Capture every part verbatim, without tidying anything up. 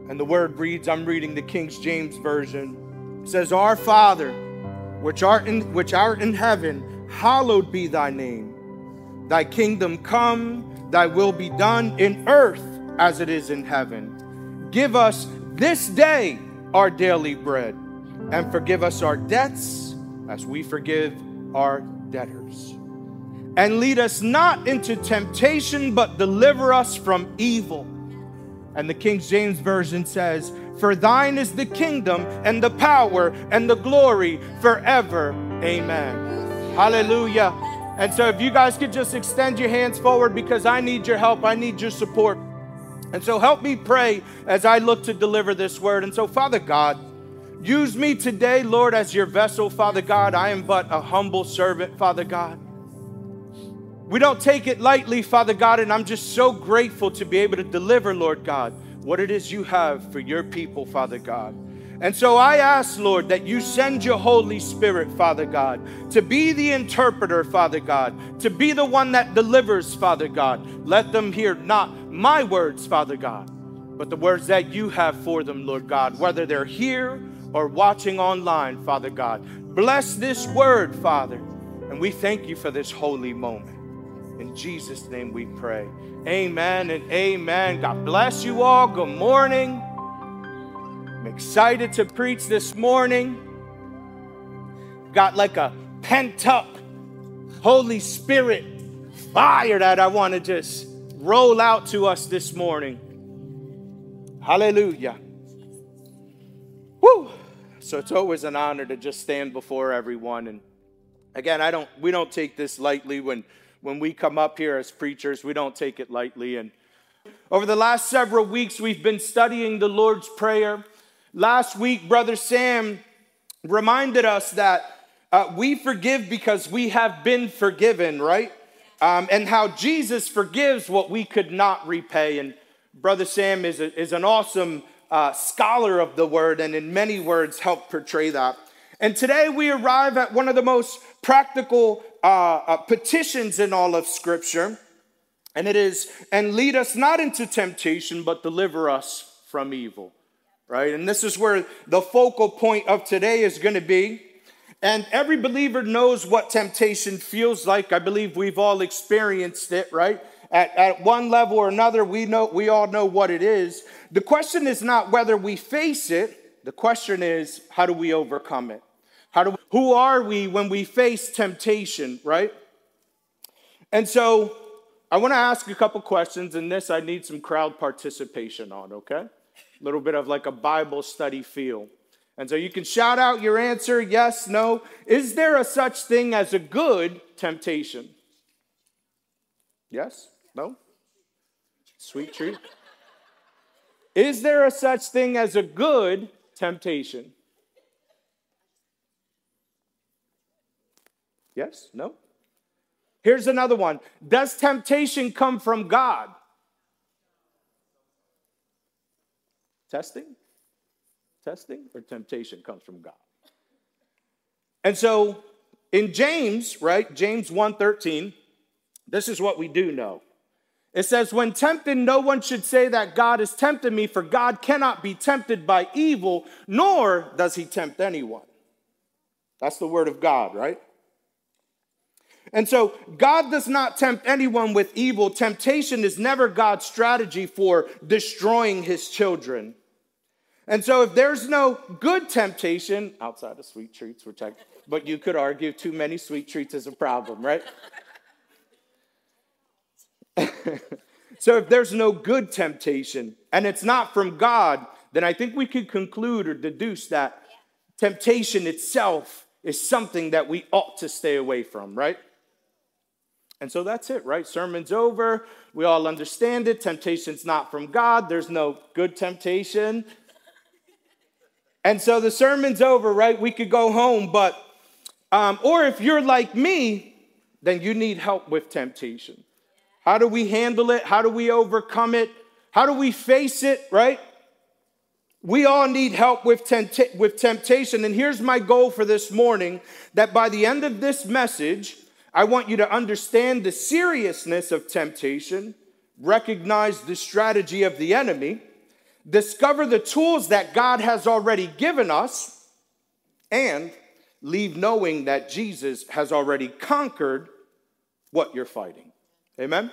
And the word reads, I'm reading the King James Version. It says, Our Father, which art in, which art in heaven, hallowed be thy name. Thy kingdom come, thy will be done in earth as it is in heaven. Give us this day our daily bread, and forgive us our debts as we forgive our debtors. And lead us not into temptation, but deliver us from evil. And the King James Version says, For thine is the kingdom and the power and the glory forever. Amen. Hallelujah. And so if you guys could just extend your hands forward, because I need your help. I need your support. And so help me pray as I look to deliver this word. And so, Father God, use me today, Lord, as your vessel, Father God. I am but a humble servant, Father God. We don't take it lightly, Father God, and I'm just so grateful to be able to deliver, Lord God, what it is you have for your people, Father God. And so I ask, Lord, that you send your Holy Spirit, Father God, to be the interpreter, Father God, to be the one that delivers, Father God. Let them hear not my words, Father God, but the words that you have for them, Lord God, whether they're here or watching online, Father God. Bless this word, Father, and we thank you for this holy moment. In Jesus' name we pray. Amen and amen. God bless you all. Good morning. I'm excited to preach this morning. Got like a pent up Holy Spirit fire that I want to just roll out to us this morning. Hallelujah. Woo! So it's always an honor to just stand before everyone. And again, I don't we don't take this lightly when When we come up here as preachers. We don't take it lightly. And over the last several weeks, we've been studying the Lord's Prayer. Last week, Brother Sam reminded us that uh, we forgive because we have been forgiven, right? Um, and how Jesus forgives what we could not repay. And Brother Sam is, a, is an awesome uh, scholar of the word, and in many words helped portray that. And today we arrive at one of the most practical uh, uh, petitions in all of Scripture. And it is, and lead us not into temptation, but deliver us from evil. Right? And this is where the focal point of today is going to be. And every believer knows what temptation feels like. I believe we've all experienced it, right? At, at one level or another, we know we all know what it is. The question is not whether we face it. The question is, how do we overcome it? How do we, who are we when we face temptation, right? And so I want to ask a couple questions, and this I need some crowd participation on, okay? A little bit of like a Bible study feel. And so you can shout out your answer, yes, no. Is there a such thing as a good temptation? Yes, no? Sweet treat. Is there a such thing as a good temptation? Yes, no? Here's another one. Does temptation come from God? Testing? Testing or temptation comes from God. And so in James, right, James one thirteen, this is what we do know. It says, when tempted, no one should say that God has tempted me, for God cannot be tempted by evil, nor does he tempt anyone. That's the word of God, right? And so God does not tempt anyone with evil. Temptation is never God's strategy for destroying his children. And so if there's no good temptation, outside of sweet treats, which I, but you could argue too many sweet treats is a problem, right? So if there's no good temptation and it's not from God, then I think we could conclude or deduce that temptation itself is something that we ought to stay away from, right? And so that's it, right? Sermon's over. We all understand it. Temptation's not from God. There's no good temptation. And so the sermon's over, right? We could go home, but, um, or if you're like me, then you need help with temptation. How do we handle it? How do we overcome it? How do we face it, right? We all need help with, tempt- with temptation. And here's my goal for this morning, that by the end of this message, I want you to understand the seriousness of temptation, recognize the strategy of the enemy, discover the tools that God has already given us, and leave knowing that Jesus has already conquered what you're fighting. Amen?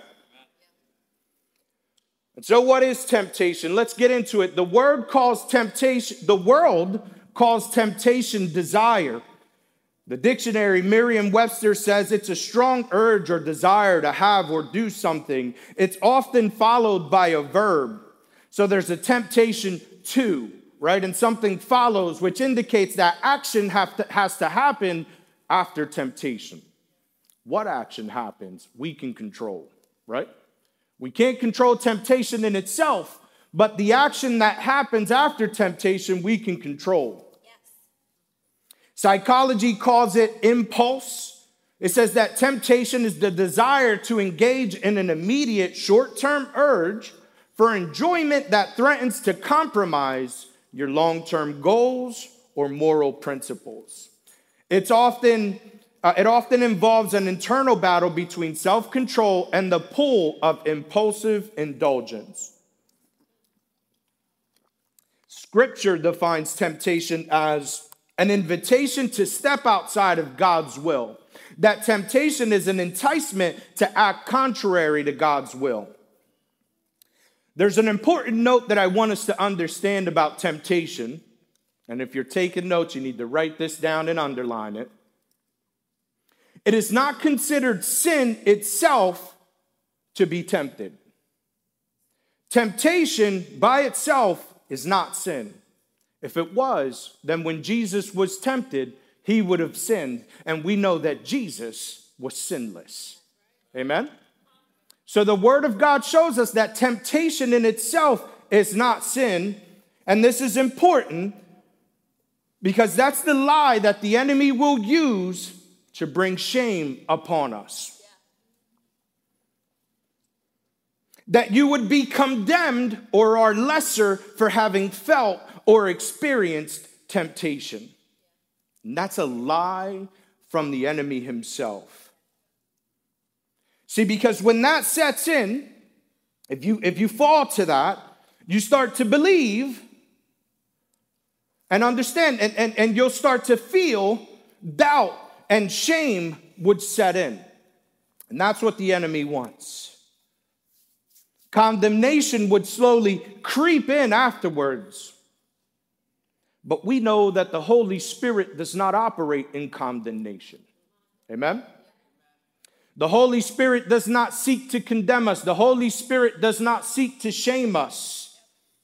And so what is temptation? Let's get into it. The word calls temptation, the world calls temptation desire. The dictionary, Merriam-Webster, says it's a strong urge or desire to have or do something. It's often followed by a verb. So there's a temptation to, right? And something follows, which indicates that action have to, has to happen after temptation. What action happens, we can control, right? We can't control temptation in itself, but the action that happens after temptation, we can control. Psychology calls it impulse. It says that temptation is the desire to engage in an immediate short-term urge for enjoyment that threatens to compromise your long-term goals or moral principles. It's often, uh, it often involves an internal battle between self-control and the pull of impulsive indulgence. Scripture defines temptation as an invitation to step outside of God's will. That temptation is an enticement to act contrary to God's will. There's an important note that I want us to understand about temptation. And if you're taking notes, you need to write this down and underline it. It is not considered sin itself to be tempted. Temptation by itself is not sin. If it was, then when Jesus was tempted, he would have sinned. And we know that Jesus was sinless. Amen? So the word of God shows us that temptation in itself is not sin. And this is important because that's the lie that the enemy will use to bring shame upon us. That you would be condemned or are lesser for having felt or experienced temptation. And that's a lie from the enemy himself. See, because when that sets in, if you, if you fall to that, you start to believe and understand, and, and, and you'll start to feel doubt and shame would set in. And that's what the enemy wants. Condemnation would slowly creep in afterwards. But we know that the Holy Spirit does not operate in condemnation. Amen? The Holy Spirit does not seek to condemn us. The Holy Spirit does not seek to shame us.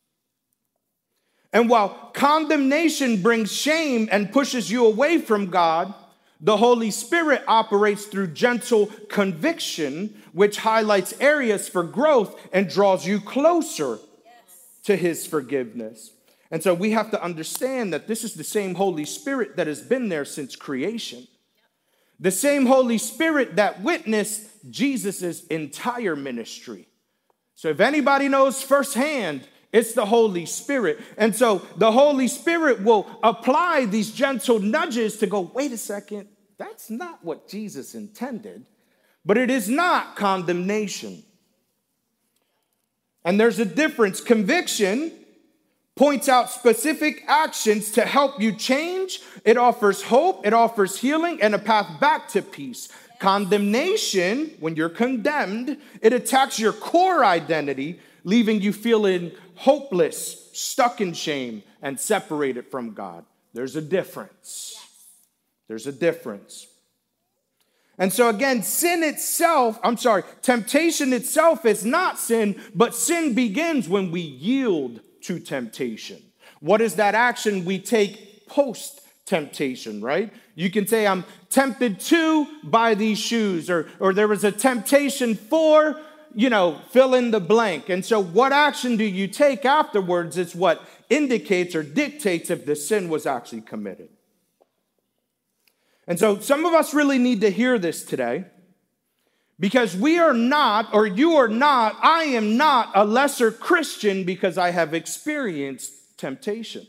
And while condemnation brings shame and pushes you away from God, the Holy Spirit operates through gentle conviction, which highlights areas for growth and draws you closer to his forgiveness. And so we have to understand that this is the same Holy Spirit that has been there since creation. The same Holy Spirit that witnessed Jesus' entire ministry. So if anybody knows firsthand, it's the Holy Spirit. And so the Holy Spirit will apply these gentle nudges to go, wait a second, that's not what Jesus intended. But it is not condemnation. And there's a difference. Conviction points out specific actions to help you change. It offers hope, it offers healing, and a path back to peace. Condemnation, when you're condemned, it attacks your core identity, leaving you feeling hopeless, stuck in shame, and separated from God. There's a difference. There's a difference. And so again, sin itself, I'm sorry, temptation itself is not sin, but sin begins when we yield to temptation. What is that action we take post-temptation, right? You can say, I'm tempted to buy these shoes, or, or there was a temptation for, you know, fill in the blank. And so what action do you take afterwards is what indicates or dictates if the sin was actually committed. And so some of us really need to hear this today, because we are not, or you are not, I am not a lesser Christian because I have experienced temptation.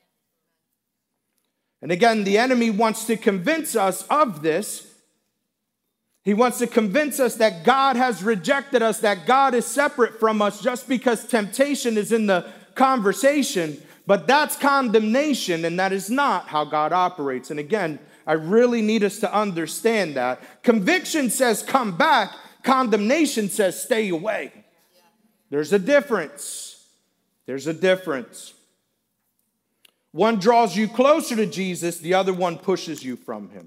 And again, the enemy wants to convince us of this. He wants to convince us that God has rejected us, that God is separate from us just because temptation is in the conversation, but that's condemnation, and that is not how God operates. And again, I really need us to understand that. Conviction says come back. Condemnation says stay away. There's a difference. There's a difference. One draws you closer to Jesus. The other one pushes you from him.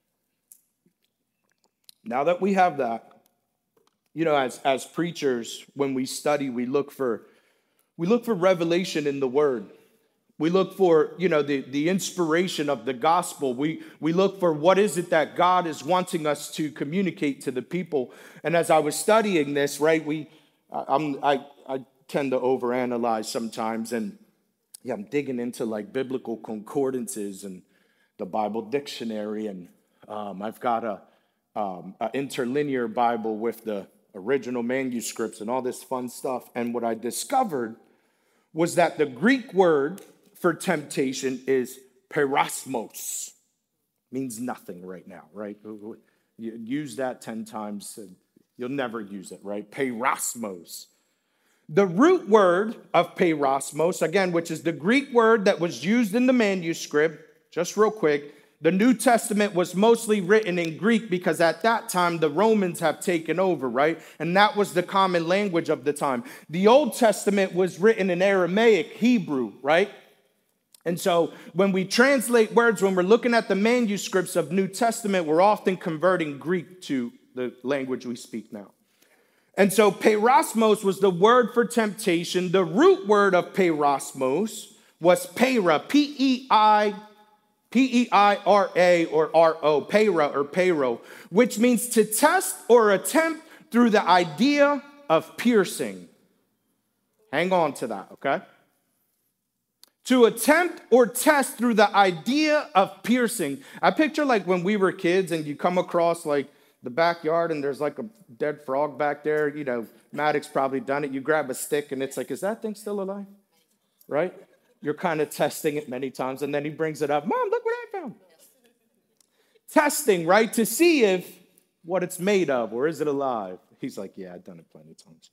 Now that we have that, you know, as, as preachers, when we study, we look for we look for revelation in the word. We look for, you know, the, the inspiration of the gospel. We, we look for what is it that God is wanting us to communicate to the people. And as I was studying this, right, we, I'm, I, I tend to overanalyze sometimes. And yeah, I'm digging into like biblical concordances and the Bible dictionary. And um, I've got a, um, a interlinear Bible with the original manuscripts and all this fun stuff. And what I discovered was that the Greek word for temptation is perasmos. Means nothing right now, right? You use that ten times, and you'll never use it, right? Perasmos. The root word of perasmos, again, which is the Greek word that was used in the manuscript, just real quick, the New Testament was mostly written in Greek because at that time the Romans have taken over, right? And that was the common language of the time. The Old Testament was written in Aramaic, Hebrew, right? And so when we translate words, when we're looking at the manuscripts of New Testament, we're often converting Greek to the language we speak now. And so perasmos was the word for temptation. The root word of perasmos was peira, P E I, P E I R A or R O, peira or peiro, which means to test or attempt through the idea of piercing. Hang on to that, okay? To attempt or test through the idea of piercing. I picture like when we were kids and you come across like the backyard and there's like a dead frog back there. You know, Maddox probably done it. You grab a stick and it's like, is that thing still alive? Right? You're kind of testing it many times. And then he brings it up. Mom, look what I found. Testing, right? To see if what it's made of or is it alive? He's like, yeah, I've done it plenty of times.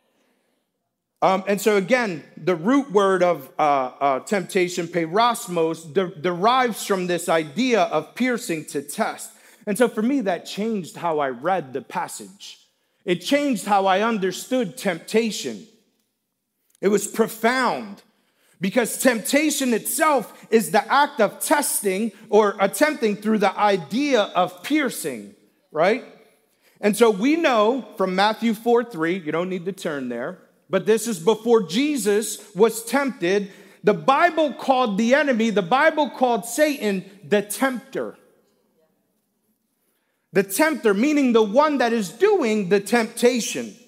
Um, and so again, the root word of uh, uh, temptation, perasmos, de- derives from this idea of piercing to test. And so for me, that changed how I read the passage. It changed how I understood temptation. It was profound because temptation itself is the act of testing or attempting through the idea of piercing, right? And so we know from Matthew four three, you don't need to turn there, but this is before Jesus was tempted. The Bible called the enemy, the Bible called Satan the tempter. The tempter, meaning the one that is doing the temptation.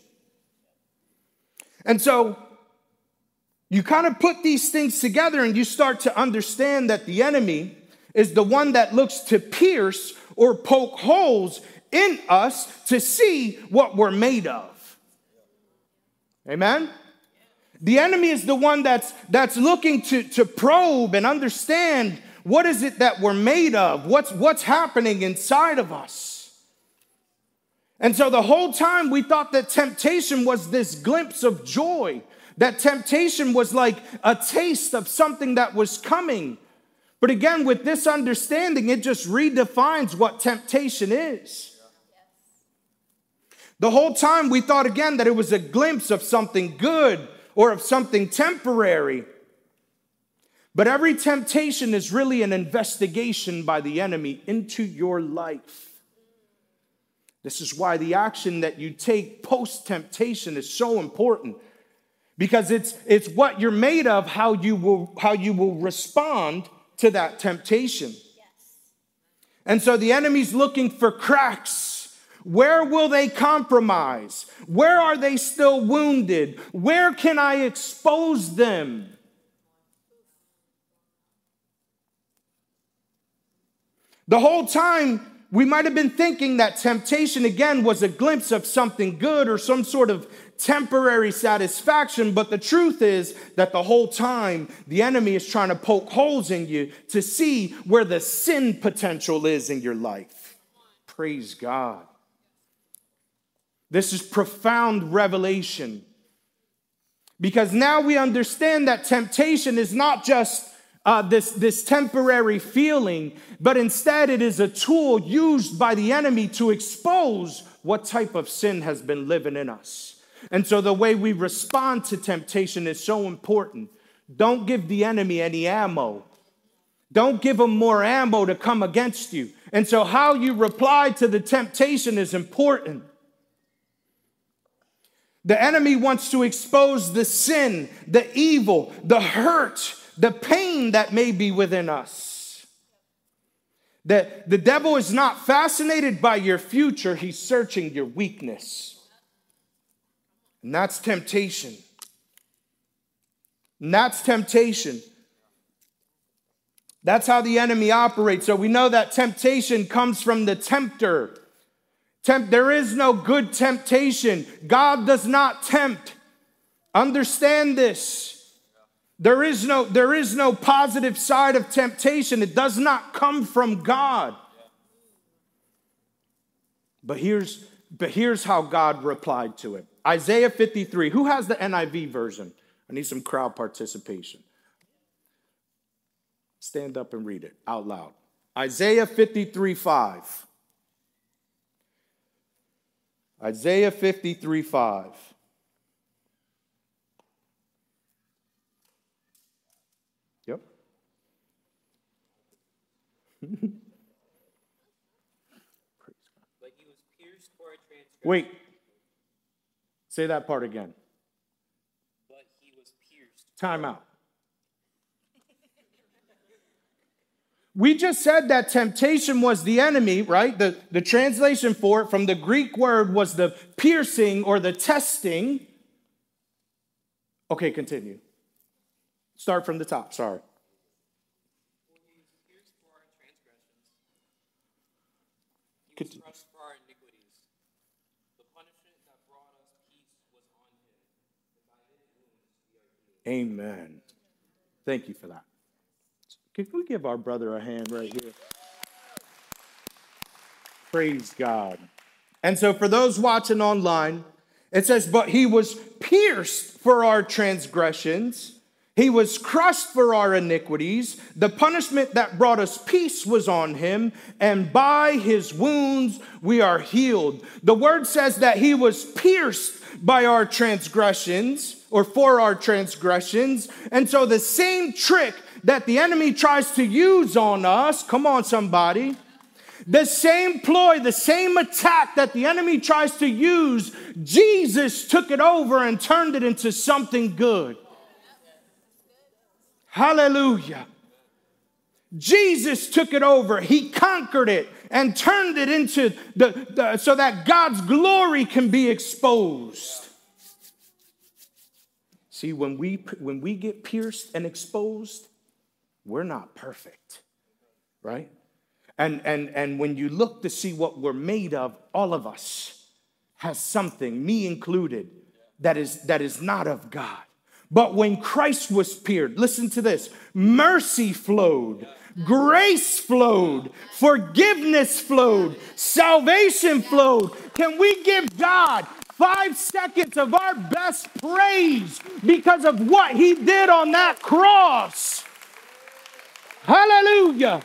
And so you kind of put these things together and you start to understand that the enemy is the one that looks to pierce or poke holes in us to see what we're made of. Amen? The enemy is the one that's, that's looking to, to probe and understand what is it that we're made of? What's, what's happening inside of us? And so the whole time we thought that temptation was this glimpse of joy. That temptation was like a taste of something that was coming. But again, with this understanding, it just redefines what temptation is. The whole time we thought again that it was a glimpse of something good or of something temporary. But every temptation is really an investigation by the enemy into your life. This is why the action that you take post-temptation is so important. Because it's, it's what you're made of, how you will, how you will respond to that temptation. Yes. And so the enemy's looking for cracks. Where will they compromise? Where are they still wounded? Where can I expose them? The whole time, we might have been thinking that temptation, again, was a glimpse of something good or some sort of temporary satisfaction. But the truth is that the whole time, the enemy is trying to poke holes in you to see where the sin potential is in your life. Praise God. This is profound revelation. Because now we understand that temptation is not just uh, this, this temporary feeling, but instead it is a tool used by the enemy to expose what type of sin has been living in us. And so the way we respond to temptation is so important. Don't give the enemy any ammo. Don't give him more ammo to come against you. And so how you reply to the temptation is important. The enemy wants to expose the sin, the evil, the hurt, the pain that may be within us. That the devil is not fascinated by your future. He's searching your weakness. And that's temptation. And that's temptation. That's how the enemy operates. So we know that temptation comes from the tempter. Tempt, there is no good temptation. God does not tempt. Understand this. There is no, there is no positive side of temptation. It does not come from God. But here's, but here's how God replied to it. Isaiah fifty-three. Who has the N I V version? I need some crowd participation. Stand up and read it out loud. Isaiah fifty-three five. Isaiah fifty-three five. Yep. But he was pierced for a transgression. Wait. Say that part again. But he was pierced. Time out. We just said that temptation was the enemy, right? The, the translation for it from the Greek word was the piercing or the testing. Okay, continue. Start from the top, sorry. For he was pierced for our transgressions. He was crushed for our iniquities. The punishment that brought us peace was on him. And by his wounds we are healed. Amen. Thank you for that. Can we give our brother a hand right here? Praise God. And so for those watching online, it says, but he was pierced for our transgressions. He was crushed for our iniquities. The punishment that brought us peace was on him, and by his wounds we are healed. The word says that he was pierced by our transgressions, or for our transgressions. And so the same trick that the enemy tries to use on us, come on somebody, the same ploy, the same attack that the enemy tries to use, Jesus took it over and turned it into something good. Hallelujah. Jesus took it over. He conquered it and turned it into the, the so that God's glory can be exposed. See, when we when we get pierced and exposed, we're not perfect, right? And, and, and when you look to see what we're made of, all of us has something, me included, that is, that is not of God. But when Christ was pierced, listen to this, mercy flowed, grace flowed, forgiveness flowed, salvation flowed. Can we give God five seconds of our best praise because of what he did on that cross? Hallelujah.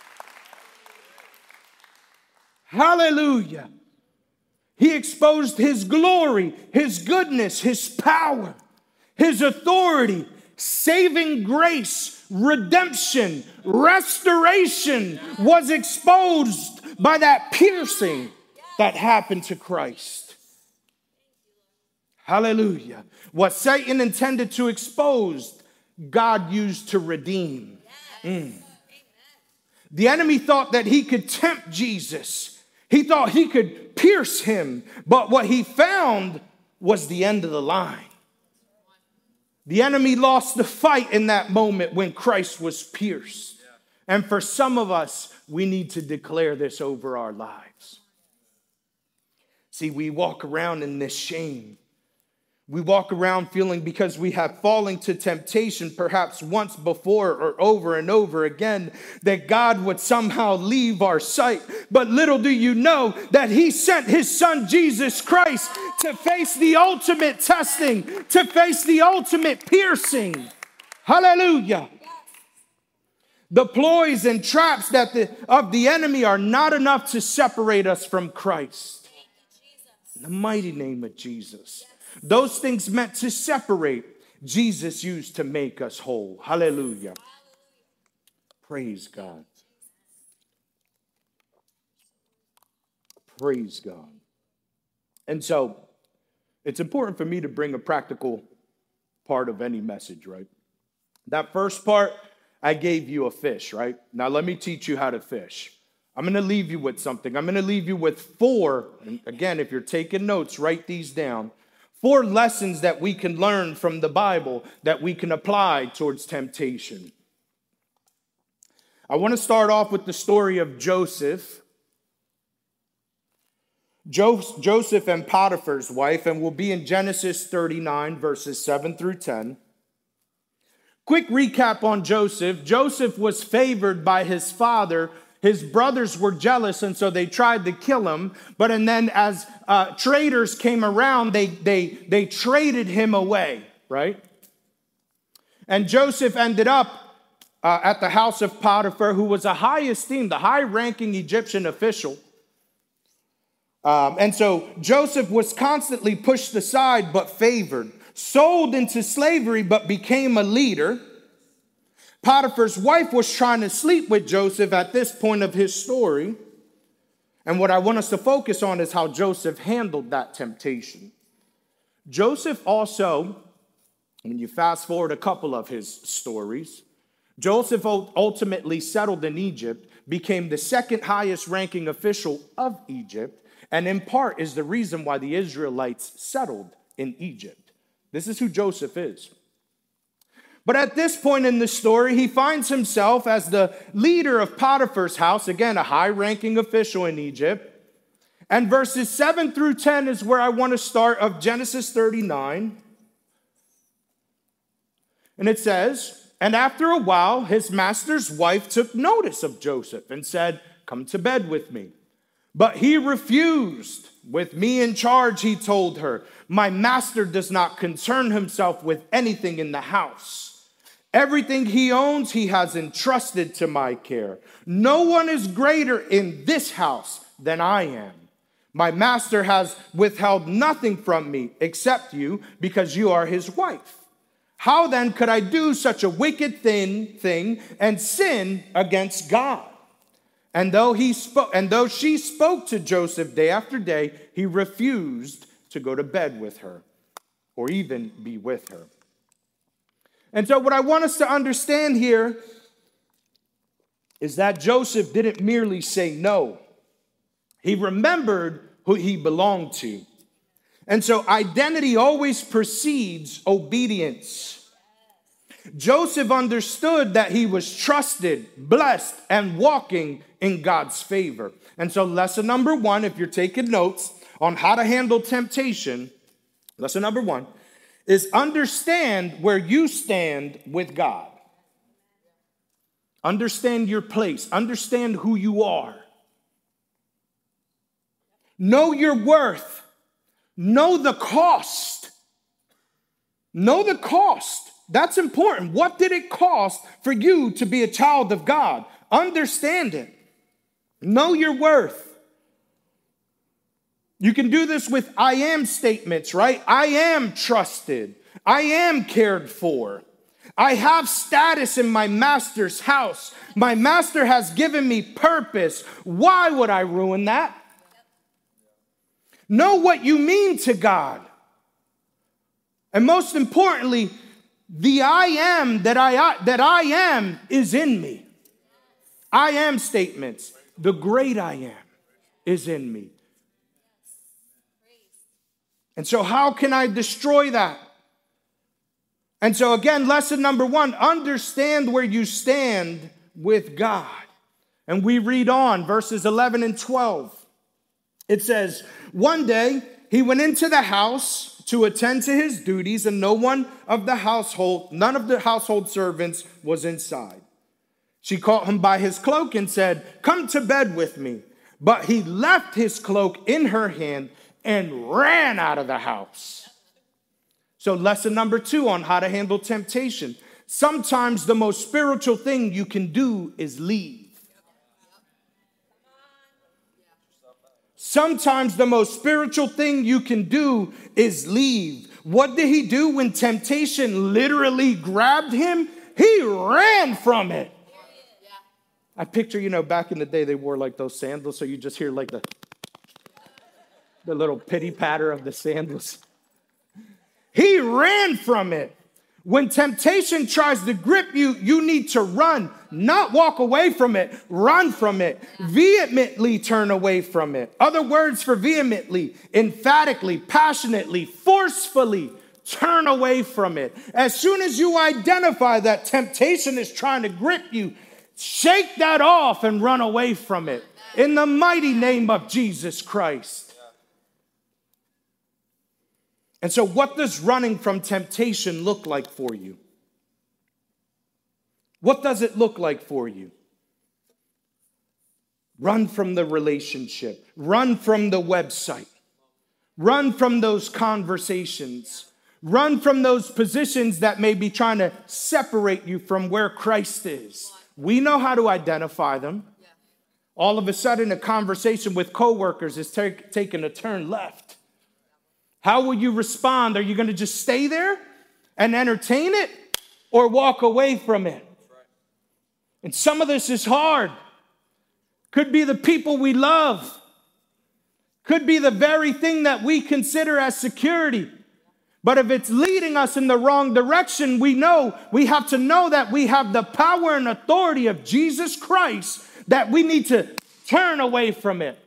Hallelujah. He exposed his glory, his goodness, his power, his authority, saving grace, redemption, restoration was exposed by that piercing that happened to Christ. Hallelujah. What Satan intended to expose, God used to redeem. Mm. The enemy thought that he could tempt Jesus. He thought he could pierce him. But what he found was the end of the line. The enemy lost the fight in that moment when Christ was pierced. And for some of us, we need to declare this over our lives. See, we walk around in this shame. We walk around feeling because we have fallen to temptation perhaps once before or over and over again that God would somehow leave our sight. But little do you know that he sent his son Jesus Christ to face the ultimate testing, to face the ultimate piercing. Hallelujah. The ploys and traps that the, of the enemy are not enough to separate us from Christ. In the mighty name of Jesus. Those things meant to separate, Jesus used to make us whole. Hallelujah. Praise God. Praise God. And so, it's important for me to bring a practical part of any message, right? That first part, I gave you a fish, right? Now let me teach you how to fish. I'm going to leave you with something. I'm going to leave you with four, and again, if you're taking notes, write these down. Four lessons that we can learn from the Bible that we can apply towards temptation. I want to start off with the story of Joseph. Jo- Joseph and Potiphar's wife, and we'll be in Genesis thirty-nine, verses seven through ten. Quick recap on Joseph. Joseph was favored by his father. His brothers were jealous, and so they tried to kill him. But and then as uh, traitors came around, they, they, they traded him away, right? And Joseph ended up uh, at the house of Potiphar, who was a high esteemed, the high-ranking Egyptian official. Um, and so Joseph was constantly pushed aside but favored, sold into slavery but became a leader. Potiphar's wife was trying to sleep with Joseph at this point of his story. And what I want us to focus on is how Joseph handled that temptation. Joseph also, when you fast forward a couple of his stories, Joseph ultimately settled in Egypt, became the second highest ranking official of Egypt, and in part is the reason why the Israelites settled in Egypt. This is who Joseph is. But at this point in the story, he finds himself as the leader of Potiphar's house, again, a high-ranking official in Egypt. And verses seven through ten is where I want to start of Genesis thirty-nine. And it says, "And after a while, his master's wife took notice of Joseph and said, 'Come to bed with me.' But he refused. 'With me in charge,' he told her, 'my master does not concern himself with anything in the house. Everything he owns, he has entrusted to my care. No one is greater in this house than I am. My master has withheld nothing from me except you, because you are his wife. How then could I do such a wicked thing, thing and sin against God?' And though he spoke, and though she spoke to Joseph day after day, he refused to go to bed with her or even be with her." And so what I want us to understand here is that Joseph didn't merely say no. He remembered who he belonged to. And so identity always precedes obedience. Joseph understood that he was trusted, blessed, and walking in God's favor. And so lesson number one, if you're taking notes on how to handle temptation, lesson number one is understand where you stand with God. Understand your place. Understand who you are. Know your worth. Know the cost. Know the cost. That's important. What did it cost for you to be a child of God? Understand it. Know your worth. You can do this with I am statements, right? I am trusted. I am cared for. I have status in my master's house. My master has given me purpose. Why would I ruin that? Know what you mean to God. And most importantly, the I am that I, that I am is in me. I am statements. The great I am is in me. And so how can I destroy that? And so again, lesson number one, understand where you stand with God. And we read on verses eleven and twelve. It says, one day he went into the house to attend to his duties, and no one of the household, none of the household servants was inside. She caught him by his cloak and said, "Come to bed with me." But he left his cloak in her hand and ran out of the house. So lesson number two on how to handle temptation. Sometimes the most spiritual thing you can do is leave. Sometimes the most spiritual thing you can do is leave. What did he do when temptation literally grabbed him? He ran from it. I picture, you know, back in the day, they wore like those sandals, so you just hear like the, the little pitty patter of the sandals. He ran from it. When temptation tries to grip you, you need to run, not walk away from it. Run from it. Vehemently turn away from it. Other words for vehemently, emphatically, passionately, forcefully turn away from it. As soon as you identify that temptation is trying to grip you, shake that off and run away from it. In the mighty name of Jesus Christ. And so what does running from temptation look like for you? What does it look like for you? Run from the relationship. Run from the website. Run from those conversations. Run from those positions that may be trying to separate you from where Christ is. We know how to identify them. All of a sudden, a conversation with coworkers is take, taking a turn left. How will you respond? Are you going to just stay there and entertain it or walk away from it? And some of this is hard. Could be the people we love. Could be the very thing that we consider as security. But if it's leading us in the wrong direction, we know, we have to know that we have the power and authority of Jesus Christ, that we need to turn away from it.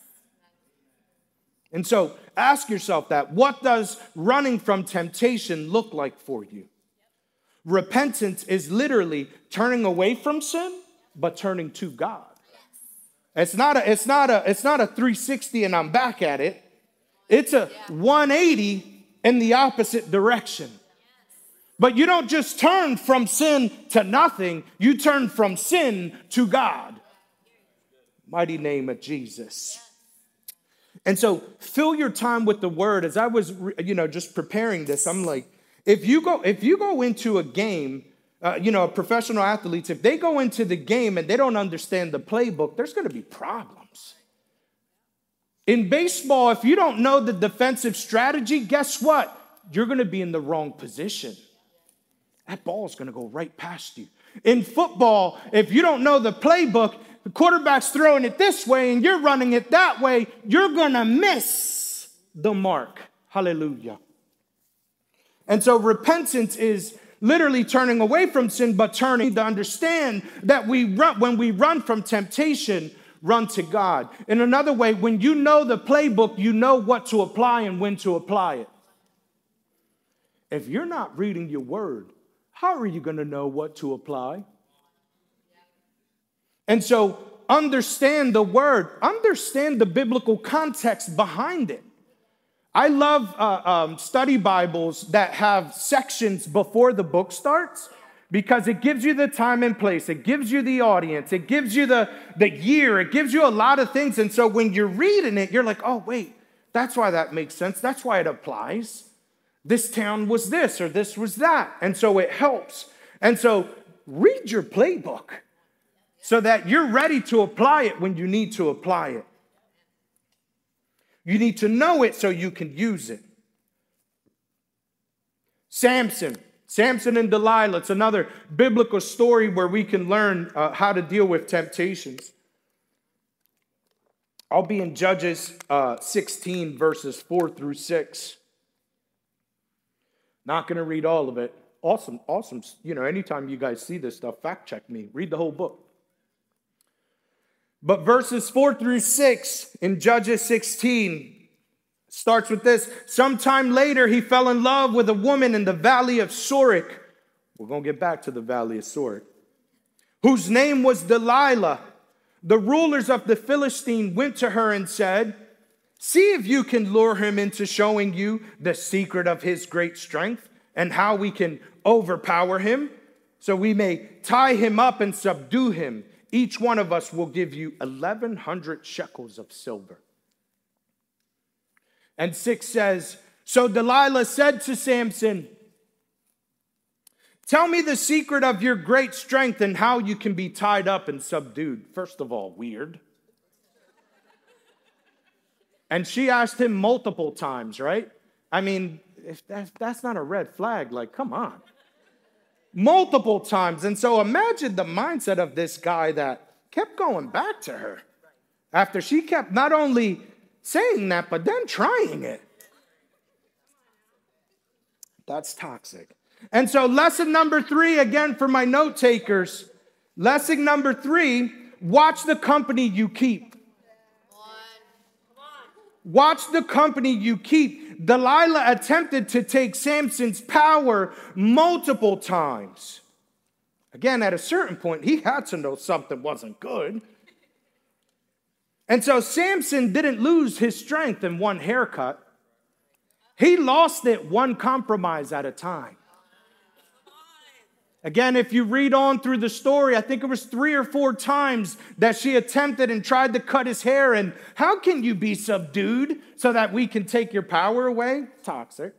And so ask yourself that. What does running from temptation look like for you? Repentance is literally turning away from sin, but turning to God. It's not a, it's not a, it's not a three sixty and I'm back at it. It's a one eighty in the opposite direction. But you don't just turn from sin to nothing. You turn from sin to God. Mighty name of Jesus. And so fill your time with the word. As I was, you know, just preparing this, I'm like, if you go, if you go into a game, uh, you know, professional athletes, if they go into the game and they don't understand the playbook, there's going to be problems. In baseball, if you don't know the defensive strategy, guess what? You're going to be in the wrong position. That ball is going to go right past you. In football, if you don't know the playbook, the quarterback's throwing it this way and you're running it that way, you're going to miss the mark. Hallelujah. And so repentance is literally turning away from sin, but turning to understand that we run, when we run from temptation, run to God. In another way, when you know the playbook, you know what to apply and when to apply it. If you're not reading your word, how are you going to know what to apply? And so understand the word, understand the biblical context behind it. I love uh, um, study Bibles that have sections before the book starts because it gives you the time and place. It gives you the audience. It gives you the, the year. It gives you a lot of things. And so when you're reading it, you're like, oh, wait, that's why that makes sense. That's why it applies. This town was this or this was that. And so it helps. And so read your playbook so that you're ready to apply it when you need to apply it. You need to know it so you can use it. Samson. Samson and Delilah. It's another biblical story where we can learn uh, how to deal with temptations. I'll be in Judges uh, sixteen, verses four through six. Not going to read all of it. Awesome, awesome. You know, anytime you guys see this stuff, fact check me. Read the whole book. But verses four through six in Judges sixteen starts with this. Sometime later, he fell in love with a woman in the valley of Sorek. We're going to get back to the valley of Sorek. Whose name was Delilah. The rulers of the Philistine went to her and said, See if you can lure him into showing you the secret of his great strength and how we can overpower him, so we may tie him up and subdue him. Each one of us will give you eleven hundred shekels of silver. And six says, so Delilah said to Samson, tell me the secret of your great strength and how you can be tied up and subdued. First of all, weird. And she asked him multiple times, right? I mean, if that, that's not a red flag, like, come on. Multiple times. And so imagine the mindset of this guy that kept going back to her after she kept not only saying that, but then trying it. That's toxic. And so lesson number three, again, for my note takers, lesson number three, watch the company you keep. Watch the company you keep. Delilah attempted to take Samson's power multiple times. Again, at a certain point, he had to know something wasn't good. And so Samson didn't lose his strength in one haircut. He lost it one compromise at a time. Again, if you read on through the story, I think it was three or four times that she attempted and tried to cut his hair. And how can you be subdued so that we can take your power away? Toxic.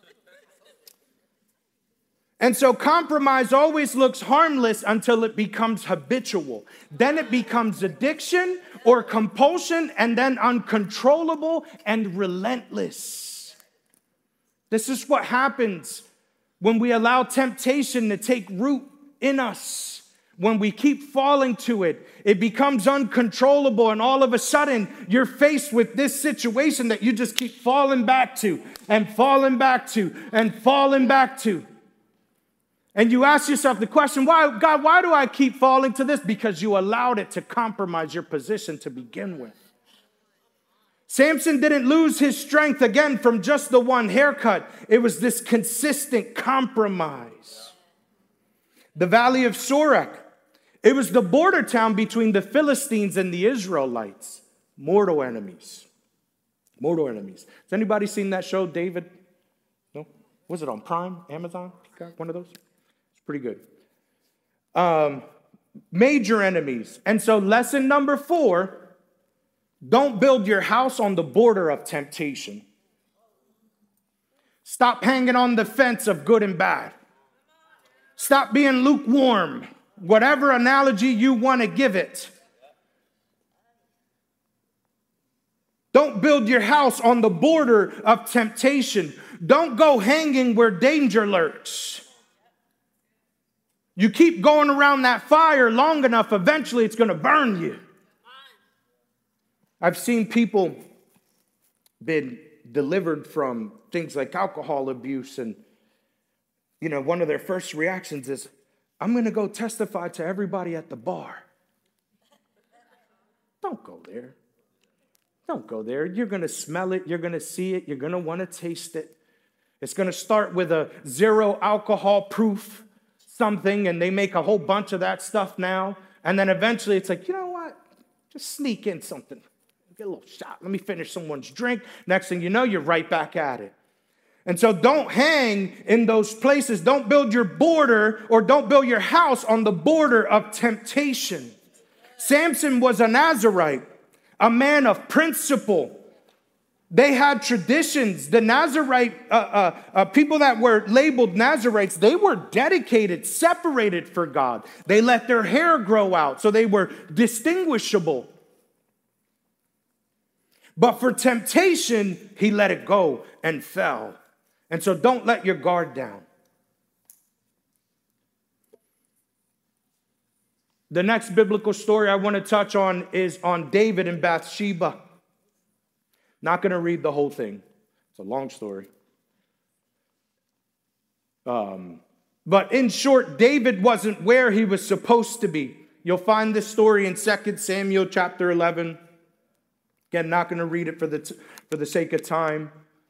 And so compromise always looks harmless until it becomes habitual. Then it becomes addiction or compulsion, and then uncontrollable and relentless. This is what happens when we allow temptation to take root in us. When we keep falling to it, it becomes uncontrollable, and all of a sudden you're faced with this situation that you just keep falling back to and falling back to and falling back to. And you ask yourself the question, why, God, why do I keep falling to this? Because you allowed it to compromise your position to begin with. Samson didn't lose his strength again from just the one haircut. It was this consistent compromise. The Valley of Sorek. It was the border town between the Philistines and the Israelites. Mortal enemies. Mortal enemies. Has anybody seen that show, David? No? Was it on Prime? Amazon? One of those? It's pretty good. Um, major enemies. And so lesson number four, don't build your house on the border of temptation. Stop hanging on the fence of good and bad. Stop being lukewarm. Whatever analogy you want to give it. Don't build your house on the border of temptation. Don't go hanging where danger lurks. You keep going around that fire long enough, eventually it's going to burn you. I've seen people been delivered from things like alcohol abuse, and, you know, one of their first reactions is, I'm going to go testify to everybody at the bar. Don't go there. Don't go there. You're going to smell it. You're going to see it. You're going to want to taste it. It's going to start with a zero alcohol proof something, and they make a whole bunch of that stuff now. And then eventually it's like, you know what? Just sneak in something. Get a little shot. Let me finish someone's drink. Next thing you know, you're right back at it. And so don't hang in those places. Don't build your border or don't build your house on the border of temptation. Samson was a Nazarite, a man of principle. They had traditions. The Nazarite, uh, uh, uh, people that were labeled Nazarites, they were dedicated, separated for God. They let their hair grow out, so they were distinguishable. But for temptation, he let it go and fell. And so don't let your guard down. The next biblical story I want to touch on is on David and Bathsheba. Not going to read the whole thing. It's a long story. Um, but in short, David wasn't where he was supposed to be. You'll find this story in Second Samuel chapter eleven. Again, not going to read it for the, t- for the sake of time.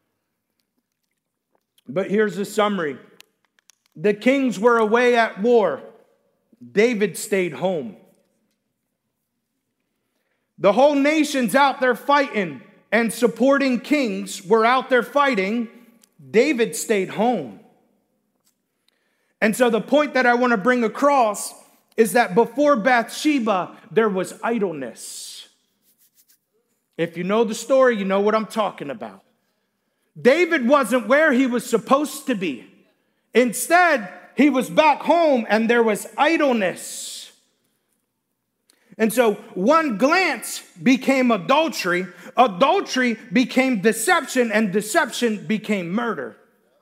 But here's the summary. The kings were away at war. David stayed home. The whole nation's out there fighting, and supporting kings were out there fighting, David stayed home. And so the point that I want to bring across is that before Bathsheba, there was idleness. If you know the story, you know what I'm talking about. David wasn't where he was supposed to be. Instead, he was back home and there was idleness. And so one glance became adultery, adultery became deception, and deception became murder.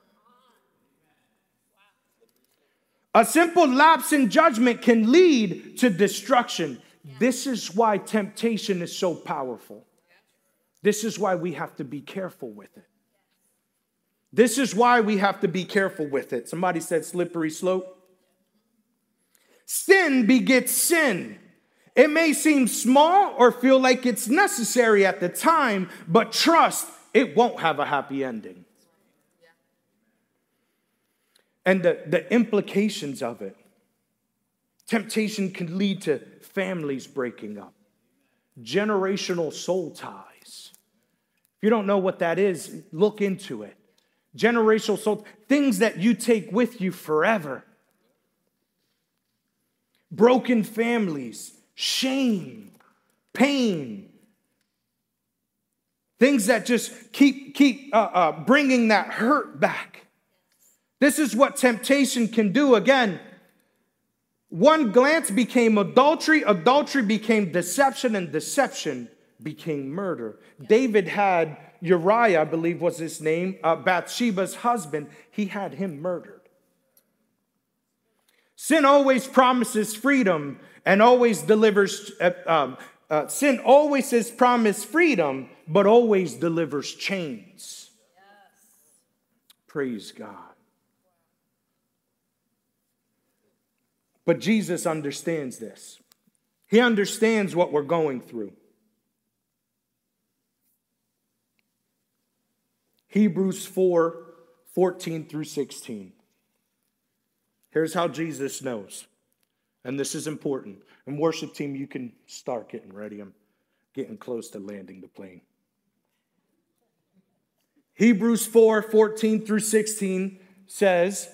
A simple lapse in judgment can lead to destruction. This is why temptation is so powerful. This is why we have to be careful with it. This is why we have to be careful with it. Somebody said slippery slope. Sin begets sin. It may seem small or feel like it's necessary at the time, but trust, it won't have a happy ending. And the, the implications of it. Temptation can lead to families breaking up. Generational soul ties. If you don't know what that is, look into it. Generational soul, things that you take with you forever. Broken families, shame, pain. Things that just keep, keep uh, uh, bringing that hurt back. This is what temptation can do. Again, one glance became adultery, adultery became deception, and deception became murder. David had Uriah, I believe was his name, uh, Bathsheba's husband. He had him murdered. Sin always promises freedom and always delivers, uh, um, uh, sin always has promised freedom, but always delivers chains. Yes. Praise God. But Jesus understands this. He understands what we're going through. Hebrews four, fourteen through sixteen. Here's how Jesus knows. And this is important. And worship team, you can start getting ready. I'm getting close to landing the plane. Hebrews four, fourteen through sixteen says,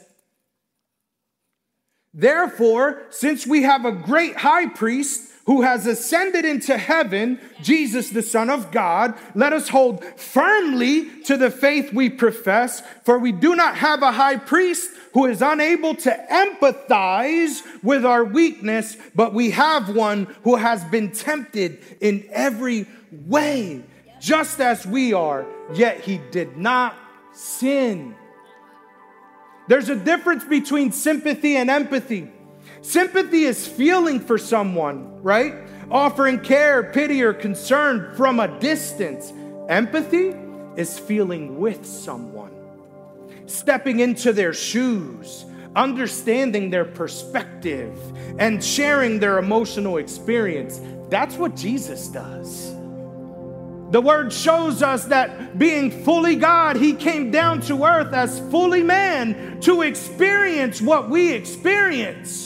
therefore, since we have a great high priest who has ascended into heaven, Jesus, the Son of God, let us hold firmly to the faith we profess, for we do not have a high priest who is unable to empathize with our weakness, but we have one who has been tempted in every way, just as we are, yet he did not sin. There's a difference between sympathy and empathy. Sympathy is feeling for someone, right? Offering care, pity, or concern from a distance. Empathy is feeling with someone. Stepping into their shoes, understanding their perspective, and sharing their emotional experience. That's what Jesus does. The word shows us that being fully God, he came down to earth as fully man to experience what we experience.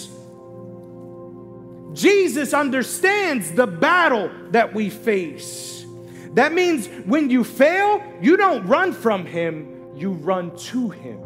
Jesus understands the battle that we face. That means when you fail, you don't run from him, you run to him.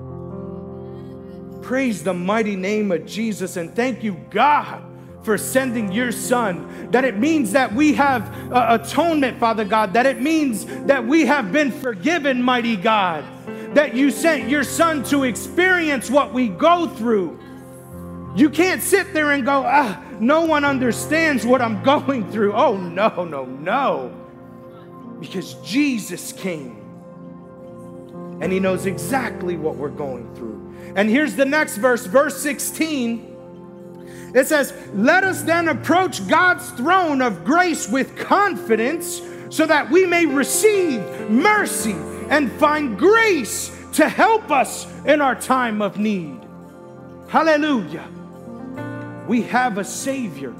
Praise the mighty name of Jesus, and thank you, God, for sending your son. That it means that we have uh, atonement, Father God. That it means that we have been forgiven, mighty God. That you sent your son to experience what we go through. You can't sit there and go, ah, no one understands what I'm going through. Oh, no, no, no. Because Jesus came. And he knows exactly what we're going through. And here's the next verse, verse sixteen. It says, let us then approach God's throne of grace with confidence so that we may receive mercy and find grace to help us in our time of need. Hallelujah. We have a Savior,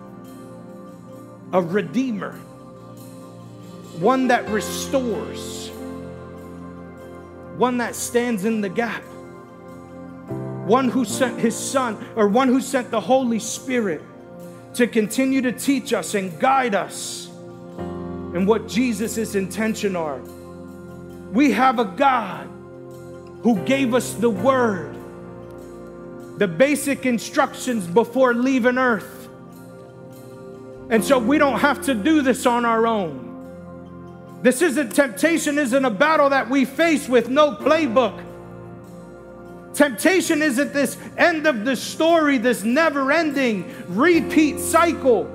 a Redeemer, one that restores, one that stands in the gap, one who sent his son, or one who sent the Holy Spirit to continue to teach us and guide us and what Jesus' intention are. We have a God who gave us the word, the basic instructions before leaving earth. And so we don't have to do this on our own. This isn't, temptation isn't a battle that we face with no playbook. Temptation isn't this end of the story, this never-ending repeat cycle.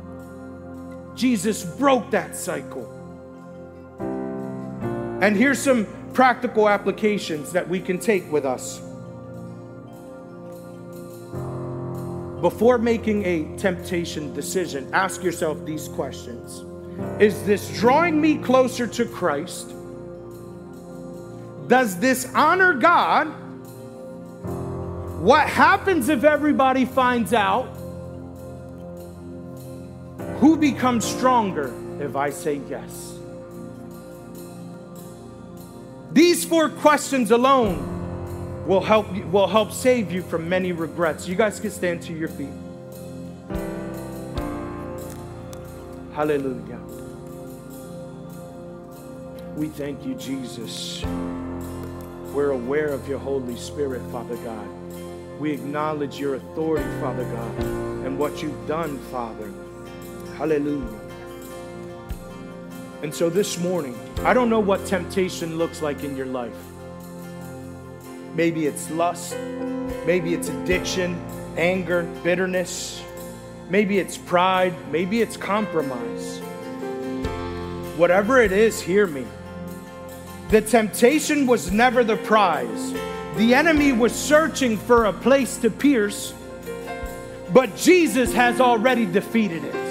Jesus broke that cycle. And here's some practical applications that we can take with us. Before making a temptation decision, ask yourself these questions. Is this drawing me closer to Christ? Does this honor God? What happens if everybody finds out? Who becomes stronger if I say yes? These four questions alone will help you, will help save you from many regrets. You guys can stand to your feet. Hallelujah. We thank you, Jesus. We're aware of your Holy Spirit, Father God. We acknowledge your authority, Father God, and what you've done, Father. Hallelujah. And so this morning, I don't know what temptation looks like in your life. Maybe it's lust. Maybe it's addiction, anger, bitterness. Maybe it's pride. Maybe it's compromise. Whatever it is, hear me. The temptation was never the prize. The enemy was searching for a place to pierce, but Jesus has already defeated it.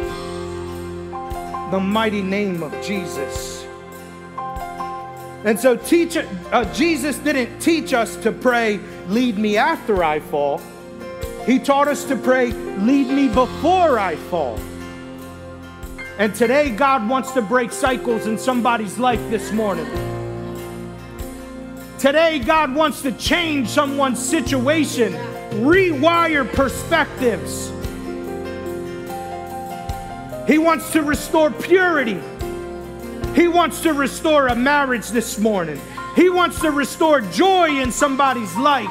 The mighty name of Jesus. And so teach, uh, Jesus didn't teach us to pray, lead me after I fall. He taught us to pray, lead me before I fall. And today God wants to break cycles in somebody's life this morning. Today God wants to change someone's situation, rewire perspectives. He wants to restore purity. He wants to restore a marriage this morning. He wants to restore joy in somebody's life.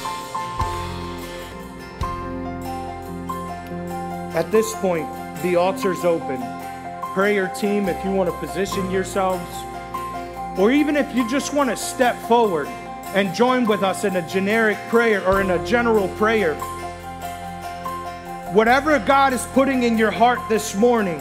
At this point, the altar's open. Prayer team, if you want to position yourselves, or even if you just want to step forward and join with us in a generic prayer or in a general prayer. Whatever God is putting in your heart this morning.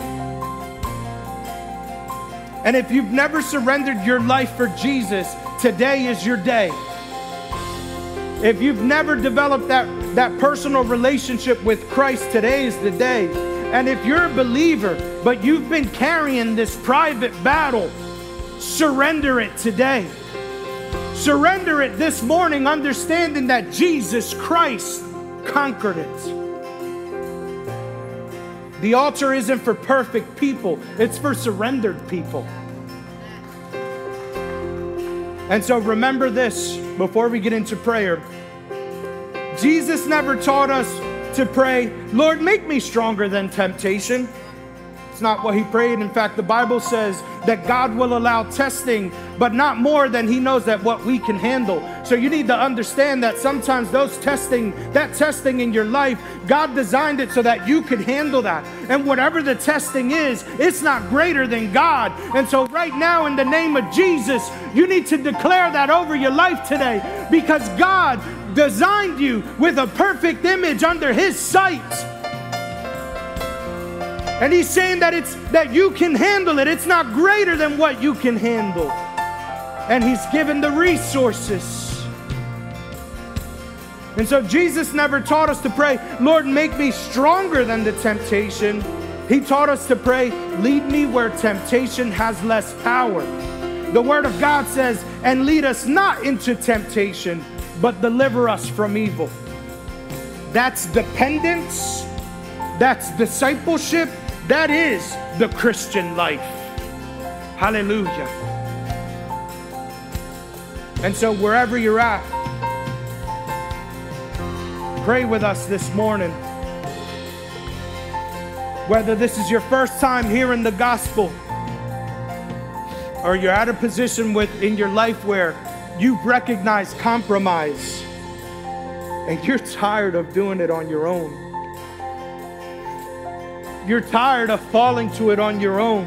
And if you've never surrendered your life for Jesus, today is your day. If you've never developed that, that personal relationship with Christ, today is the day. And if you're a believer, but you've been carrying this private battle, surrender it today. Surrender it this morning, understanding that Jesus Christ conquered it. The altar isn't for perfect people, it's for surrendered people. And so remember this before we get into prayer. Jesus never taught us to pray, Lord, make me stronger than temptation. It's not what he prayed. In fact, the Bible says that God will allow testing, but not more than he knows that what we can handle. So you need to understand that sometimes those testing, that testing in your life, God designed it so that you could handle that. And whatever the testing is, it's not greater than God. And so right now, in the name of Jesus, you need to declare that over your life today, because God designed you with a perfect image under his sight. And he's saying that it's that you can handle it. It's not greater than what you can handle. And he's given the resources. And so Jesus never taught us to pray, Lord, make me stronger than the temptation. He taught us to pray, lead me where temptation has less power. The word of God says, and lead us not into temptation, but deliver us from evil. That's dependence. That's discipleship. That is the Christian life. Hallelujah. And so wherever you're at, pray with us this morning. Whether this is your first time hearing the gospel, or you're at a position with in your life where you've recognized compromise and you're tired of doing it on your own. You're tired of falling to it on your own.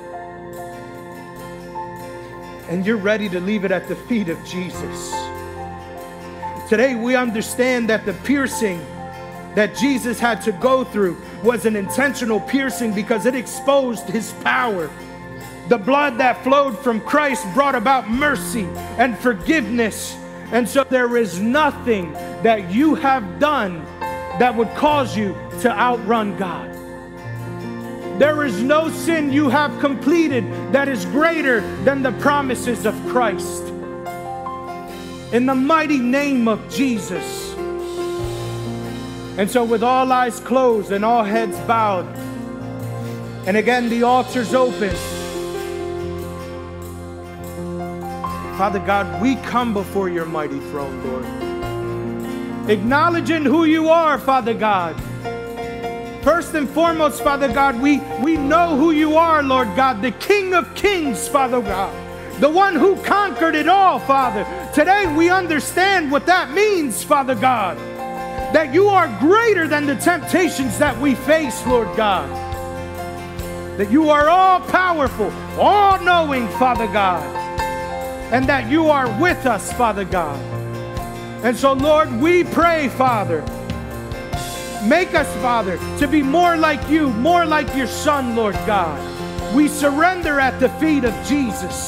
And you're ready to leave it at the feet of Jesus. Today we understand that the piercing that Jesus had to go through was an intentional piercing because it exposed his power. The blood that flowed from Christ brought about mercy and forgiveness. And so there is nothing that you have done that would cause you to outrun God. There is no sin you have completed that is greater than the promises of Christ. In the mighty name of Jesus. And so with all eyes closed and all heads bowed, and again the altar's open, Father God, we come before your mighty throne, Lord, acknowledging who you are, Father God. First and foremost, Father God, we, we know who you are, Lord God, the King of Kings, Father God, the one who conquered it all, Father. Today we understand what that means, Father God, that you are greater than the temptations that we face, Lord God, that you are all powerful, all knowing, Father God, and that you are with us, Father God. And so, Lord, we pray, Father, make us, Father, to be more like you, more like your Son, Lord God. We surrender at the feet of Jesus.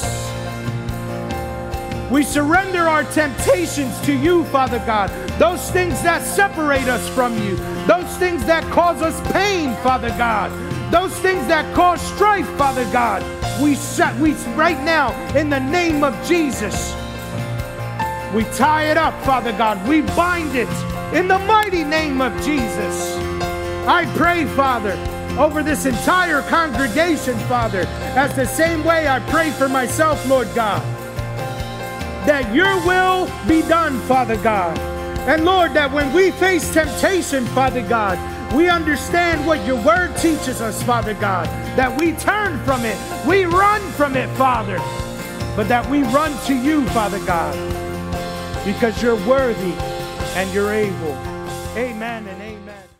We surrender our temptations to you, Father God. Those things that separate us from you. Those things that cause us pain, Father God. Those things that cause strife, Father God. We set, we right now, in the name of Jesus, we tie it up, Father God. We bind it in the mighty name of Jesus. I pray, Father, over this entire congregation, Father, as the same way I pray for myself, Lord God, that your will be done, Father God. And Lord, that when we face temptation, Father God, we understand what your word teaches us, Father God, that we turn from it, we run from it, Father, but that we run to you, Father God, because you're worthy and you're able. Amen and amen.